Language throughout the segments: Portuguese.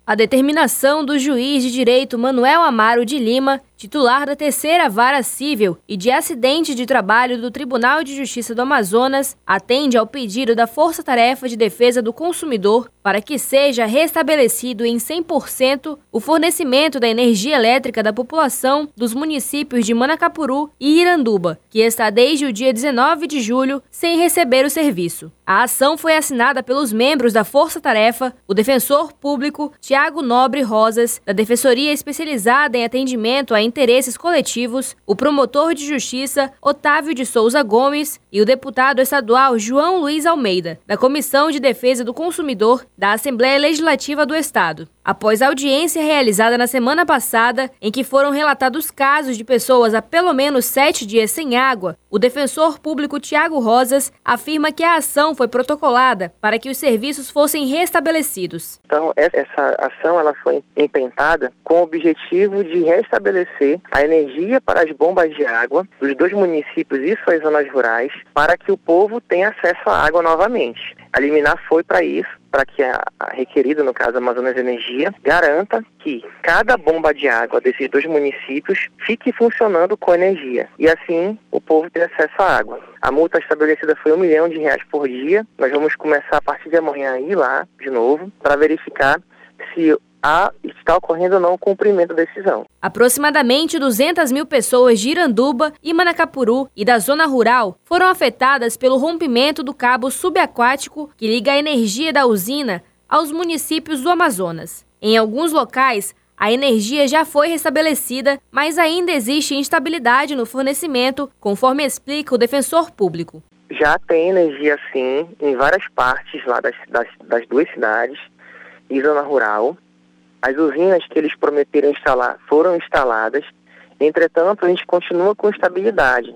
A determinação do juiz de direito Manuel Amaro de Lima, titular da Terceira Vara Civil e de Acidente de Trabalho do Tribunal de Justiça do Amazonas, atende ao pedido da Força Tarefa de Defesa do Consumidor para que seja restabelecido em 100% o fornecimento da energia elétrica da população dos municípios de Manacapuru e Iranduba, que está desde o dia 19 de julho sem receber o serviço. A ação foi assinada pelos membros da Força Tarefa, o defensor público Tiago Nobre Rosas, da Defensoria Especializada em Atendimento a Interesses Coletivos, o promotor de Justiça Otávio de Souza Gomes e o deputado estadual João Luiz Almeida, da Comissão de Defesa do Consumidor da Assembleia Legislativa do Estado. Após a audiência realizada na semana passada, em que foram relatados casos de pessoas há pelo menos 7 dias sem água, o defensor público Tiago Rosas afirma que a ação foi protocolada para que os serviços fossem restabelecidos. Então, essa ação ela foi empentada com o objetivo de restabelecer a energia para as bombas de água dos 2 municípios e suas zonas rurais, para que o povo tenha acesso à água novamente. A liminar foi para isso, para que a requerida, no caso Amazonas Energia, garanta que cada bomba de água desses 2 municípios fique funcionando com energia e assim o povo tenha acesso à água. A multa estabelecida foi R$1 milhão por dia. Nós vamos começar a partir de amanhã a ir lá de novo para verificar se está ocorrendo ou não o cumprimento da decisão. Aproximadamente 200 mil pessoas de Iranduba e Manacapuru e da zona rural foram afetadas pelo rompimento do cabo subaquático que liga a energia da usina aos municípios do Amazonas. Em alguns locais, a energia já foi restabelecida, mas ainda existe instabilidade no fornecimento, conforme explica o defensor público. Já tem energia, sim, em várias partes lá das 2 cidades e zona rural. As usinas que eles prometeram instalar foram instaladas, entretanto a gente continua com instabilidade.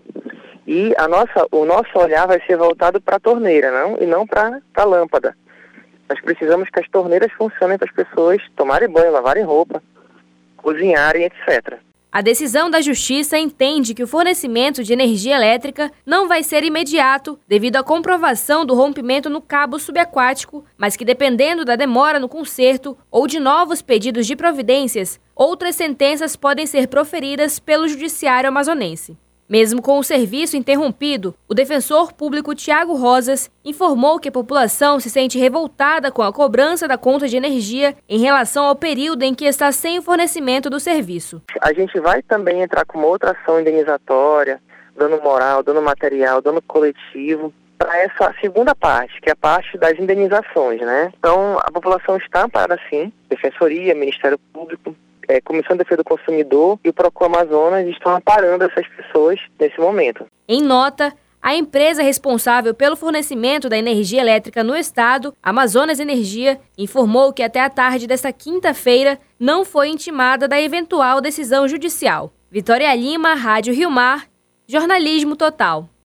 E o nosso olhar vai ser voltado para a torneira, e não para a lâmpada. Nós precisamos que as torneiras funcionem para as pessoas tomarem banho, lavarem roupa, cozinharem, etc. A decisão da Justiça entende que o fornecimento de energia elétrica não vai ser imediato devido à comprovação do rompimento no cabo subaquático, mas que dependendo da demora no conserto ou de novos pedidos de providências, outras sentenças podem ser proferidas pelo Judiciário amazonense. Mesmo com o serviço interrompido, o defensor público Tiago Rosas informou que a população se sente revoltada com a cobrança da conta de energia em relação ao período em que está sem o fornecimento do serviço. A gente vai também entrar com uma outra ação indenizatória, dano moral, dano material, dano coletivo, para essa segunda parte, que é a parte das indenizações, Então, a população está amparada sim, Defensoria, Ministério Público, Comissão de Defesa do Consumidor e o Procon Amazonas estão amparando essas pessoas nesse momento. Em nota, a empresa responsável pelo fornecimento da energia elétrica no estado, Amazonas Energia, informou que até a tarde desta quinta-feira não foi intimada da eventual decisão judicial. Vitória Lima, Rádio Rio Mar, Jornalismo Total.